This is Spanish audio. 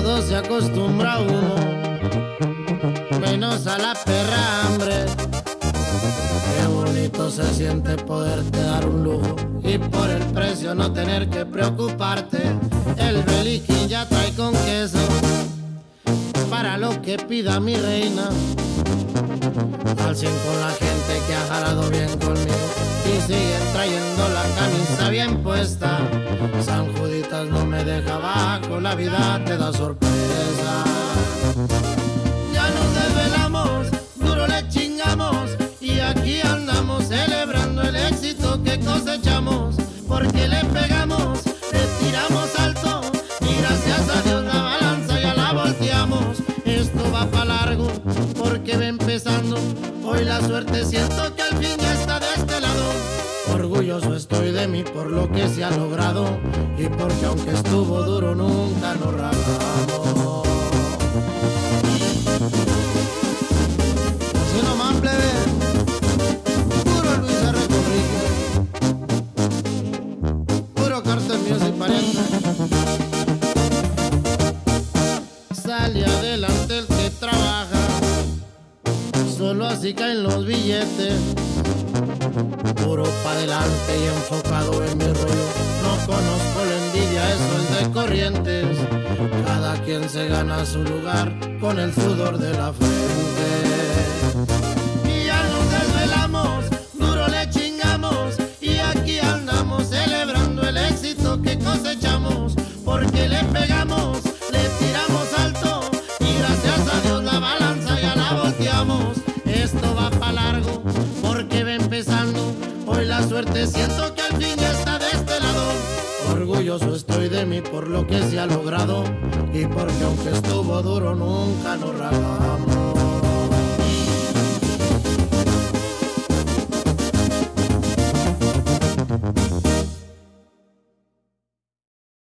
todo se acostumbra a uno, menos a la perra hambre. Qué bonito se siente poderte dar un lujo y por el precio no tener que preocuparte. El beliquín ya trae con queso para lo que pida mi reina. Al 100 con la gente que ha jalado bien conmigo y siguen trayendo la camisa bien puesta. San Juditas no me deja abajo, la vida te da sorpresa. Ya nos desvelamos, duro le chingamos y aquí andamos celebrando el éxito que cosechamos. Porque le pegamos, le tiramos alto y gracias a Dios la balanza ya la volteamos. Esto va pa' largo porque va empezando. Hoy la suerte siento que al fin ya está de este lado. Orgulloso estoy de mí por lo que se ha logrado y porque aunque estuvo duro nunca nos rajamos. Si no más plebe, puro Luis R. Conrique, puro Cartel Music pariente. Sale adelante el que trabaja, solo así caen los billetes. Puro pa' adelante y enfocado en mi rollo. No conozco la envidia, eso es de corrientes. Cada quien se gana su lugar con el sudor de la frente. Y ya nos desvelamos, duro le chingamos y aquí andamos celebrando el éxito que cosechamos. Porque le pegamos, le tiramos alto y gracias a Dios la balanza ya la volteamos. Esto va pa' largo porque va empezando. Hoy la suerte siento que al fin ya está de este lado. Orgulloso estoy de mí por lo que se ha logrado y porque aunque estuvo duro nunca nos rajamos.